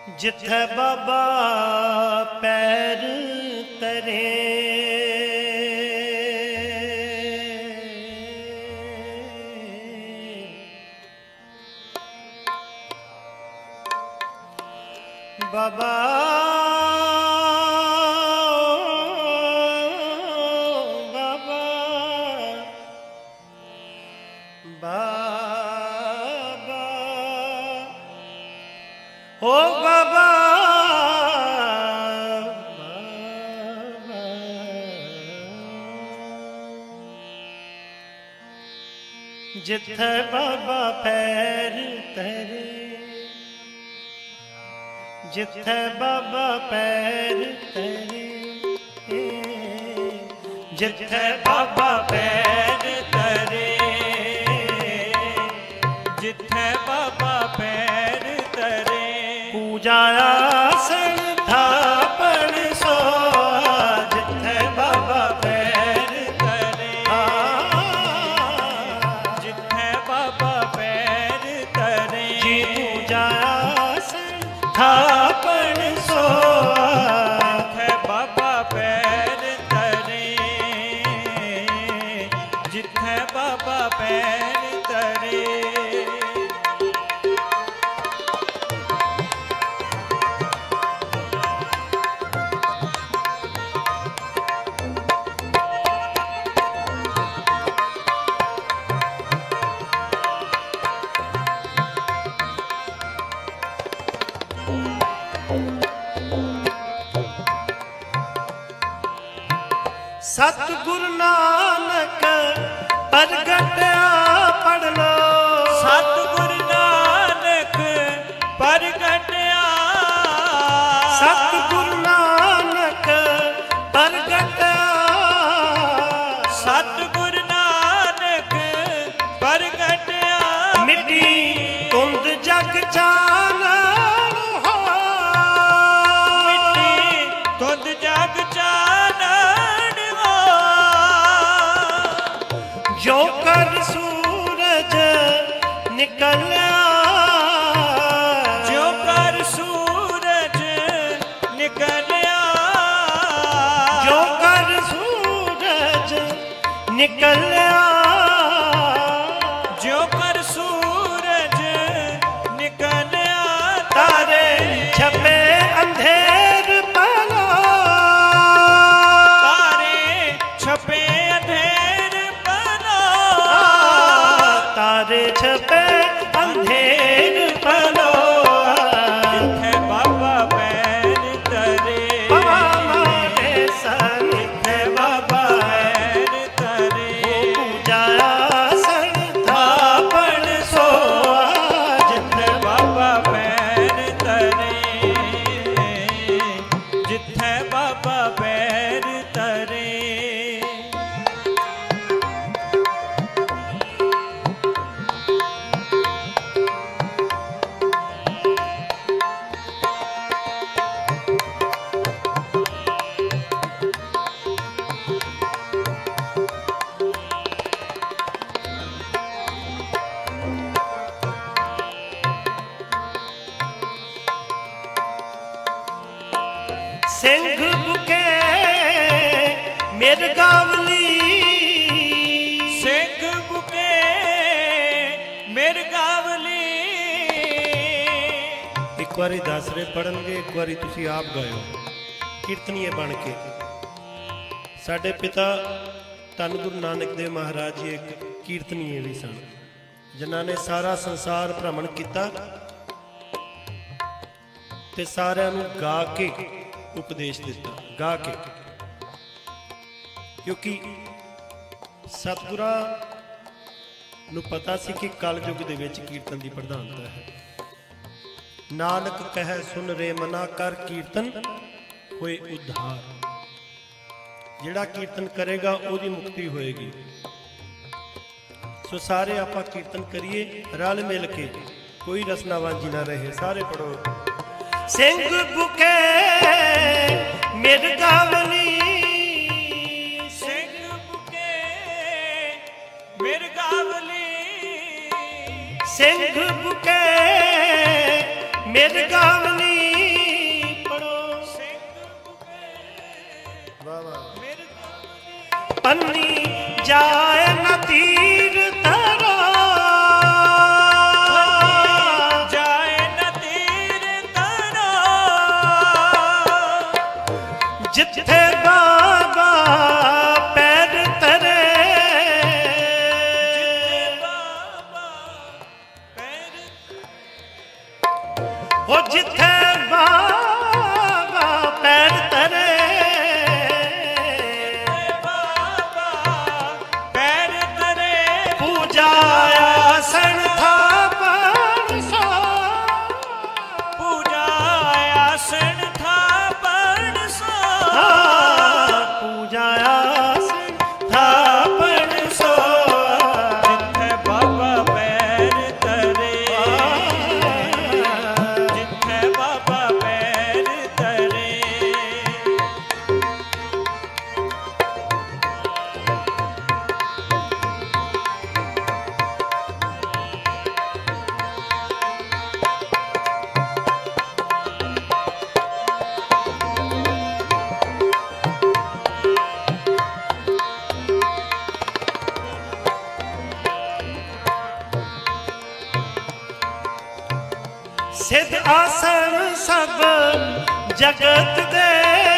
जिथे बाबा पैर तरे बाबा बाबा बाबा ओ बाबा जिथे बाबा पैर तरे जिथे बाबा पैर तरे जिथे बाबा पैर तरे जिथे बाबा पैर तरे पूजा आसन थापण सो जिथे बाबा पैर तरे जिथे बाबा पैर तरे जी पूजा आसन थापण सो जिथे बाबा पैर तरे जिथे बाबा पैर तरे सतगुरु नानक प्रगटया पढ़ लो सतगुरु नानक प्रगटया सतगुरु नानक प्रगटया सतगुरु नानक प्रगटया मिट्टी धुंध जग चानन हो मिट्टी धुंध जग चानन हो जो कर सूरज निकलया जो कर सूरज निकलया जो कर सूरज निकलया जो कर सूरज निकलया तारे छपे अंधेर पालो तारे छपे अंधेर पलो तारे छपे अंधेर पालो जिथे बाबा पैर तरे हमारे सन थे बाबा पैर तरे पूजा आसन थापण सो जिथे बाबा पैर तरे जिथे बाबा पैर तरे सिंह बुके मिर्गावली सिंह बुके मिर्गावली एक वारी दासरे पढ़नगे एक वारी तुसी आप गायो कीर्तनीय बन के साडे पिता धन गुरु नानक देव महाराज जी एक कीर्तनीय भी सन जिन्हां ने सारा संसार भ्रमण किया ते सारिਆਂ ਨੂੰ गा के उपदेश दिता गा के क्योंकि सतगुਰਾਂ ਨੂੰ पता सी कि कल युग ਦੇ ਵਿੱਚ ਕੀਰਤਨ ਦੀ ਪ੍ਰਧਾਨਤਾ ਹੈ नानक कह सुन रे मना कर कीर्तन होए उद्धार ਜਿਹੜਾ ਕੀਰਤਨ ਕਰੇਗਾ ਉਹਦੀ ਮੁਕਤੀ ਹੋਏਗੀ ਸੋ ਸਾਰੇ ਆਪਾਂ ਕੀਰਤਨ ਕਰੀਏ ਰਲ ਮਿਲ ਕੇ ਕੋਈ ਰਸਨਾ ਵਾਂਝੀ ਨਾ ਰਹੇ ਸਾਰੇ ਪੜੋ ਸਿੰਘ ਬੁਕੇ ਮਿਰਗਾਵਲੀ ਸਿੰਘ ਬੁਕੇ ਮਿਰਗਾਵਲੀ ਸਿੰਘ ਬੁਕੇ ਮਿਰਗਾਵਲੀ ਪੰਨੀ ਜਾਏ ਨਾ ਤੀਰ ਤਰਾ, ਜਾਏ ਨਾ ਤੀਰ ਤਰਾ, ਜਿੱਥੇ ਬਾਬਾ ਪੈਰ ਤਰੇ, ਉਹ ਜਿੱਥੇ ਬਾਬਾ ਪੈਰ ਤਰੇ, ਬਾਬਾ ਪੈਰ ਤਰੇ, ਪੂਜਾ ਆਸਣ ਥਾਪਣ ਸੋ, ਪੂਜਾ ਆਸਣ ਥਾਪਣ ਸੋ, ਪੂਜਾ ਆਸਣ ਥਾਪਣ ਸੋ, ਜਿੱਥੇ ਬਾਬਾ ਪੈਰ ਤਰੇ, ਜਿੱਥੇ ਬਾਬਾ ਪੈਰ ਤਰੇ। ਸਿਧ ਆਸਣ ਸਭ ਜਗਤ ਦੇ,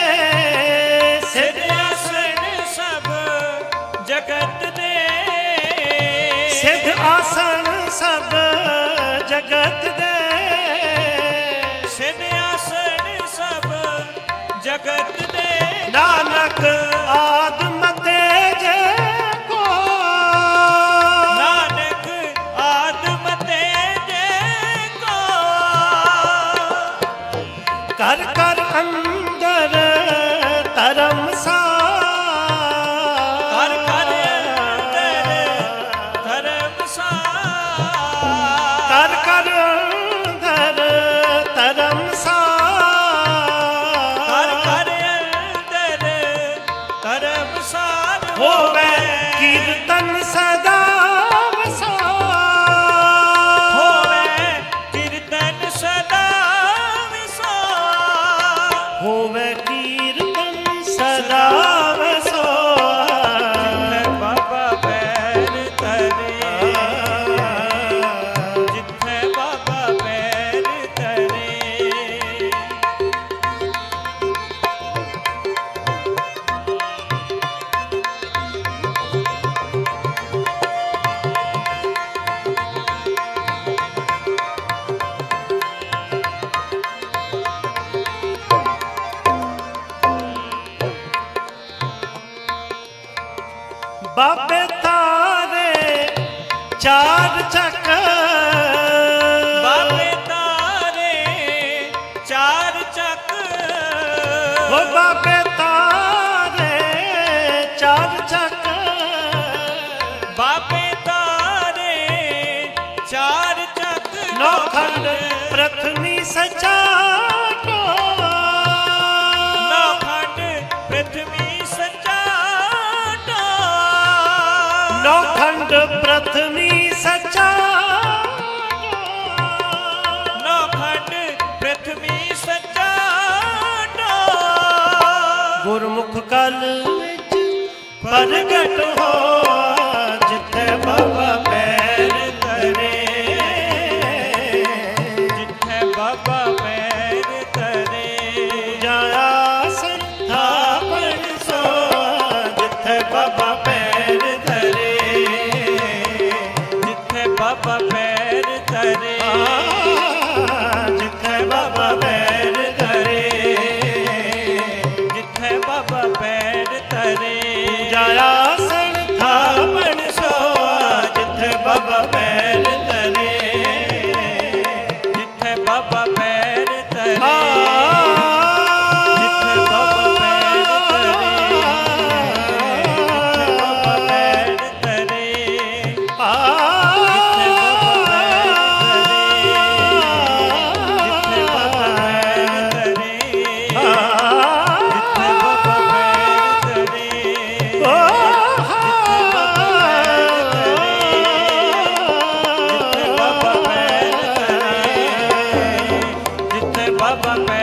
ਸਿਧ ਆਸਣ ਸਭ ਜਗਤ ਦੇ, ਸਿਧ ਆਸਣ ਸਭ ਜਗਤ ਦੇ, ਸਿਧ ਆਸਣ ਸਭ ਜਗਤ ਦੇ, ਨਾਨਕ ਆਦਮ ਤੇਜੇ ਕੋ, ਨਾਨਕ ਆਦਮ ਤੇਜੇ ਕੋ, ਕਰ ਕਰ ਅੰਦਰ ਧਰਮ ਸਾ, ਕਰ ਕਰ ਅੰਦਰ ਧਰਮ ਸਾ, ਕਰ ਕਰ ਅੰਦਰ ਧਰਮ ਸਾ, ਕਰ ਕਰ ਅੰਦਰ ਧਰਮ ਸਾਰ ਹੋਵੇ ਕੀਰਤਨ ਸਦਾ ਵਸਾ, ਹੋਵੇ ਕੀਰਤਨ ਸਦਾ ਵਿਸਾ, ਹੋਵੇ ਕੀਰਤਨ ਸਦਾ ਵਸੋ, ਜਿੱਥੇ ਬਾਬਾ ਪੈਰ ਤਰੇ, ਜਿੱਥੇ ਬਾਬਾ ਪੈਰ ਤਰੇ। ਬਾਬੇ ਤਾਰੇ ਚਾਰ ਚੱਕ, ਬਾਬੇ ਤਾਰੇ ਚਾਰ ਚੱਕ, ਉਹ ਬਾਬੇ ਤਾਰੇ ਚਾਰ ਚੱਕ, ਬਾਬੇ ਤਾਰੇ ਚਾਰ ਚੱਕ, ਨੌਖੰਡ ਪ੍ਰਥਮੀ ਸਚਾ ਕੋ, ਨੌਖੰਡ ਪ੍ਰਥਮੀ ਸਚਾ ਟੋ, ਨੌਖੰਡ ਪ੍ਰਥਮੀ ਸਚਾ ਨੌਖੰਡ ਪ੍ਰਥਮੀ ਸਚਾ ਟੋ, ਗੁਰਮੁਖ ਕਲ ਵਿੱਚ ਪ੍ਰਗਟ ਹੋਆ, ਜਿੱਥੇ ਬਾਬਾ ਪੈਰ ਧਰੇ, ਜਿੱਥੇ ਬਾਬਾ ਪੈਰ ਤਰੇ, ਪੂਜਾ ਆਸਣ ਥਾਪਣ ਸੋ, ਜਿੱਥੇ ਬਾਬਾ ਪੈਰ ਧਰੇ, ਜਿੱਥੇ ਬਾਬਾ ਪੈਰ ਤਰੇ, ਜਿੱਥੇ ਬਾਬਾ ਪੈਰ ਧਰੇ, ਜਿੱਥੇ ਬਾਬਾ ਪੈਰ ਤਰੇ, ਪੂਜਾ ਆਸਣ ਥਾਪਣ ਸੋ, ਜਿੱਥੇ ਬਾਬਾ ਪੈਰ ਧਰੇ, ਜਿੱਥੇ ਬਾਬਾ ਪੈਰ ਤਰੇ, ਬਾਬਾ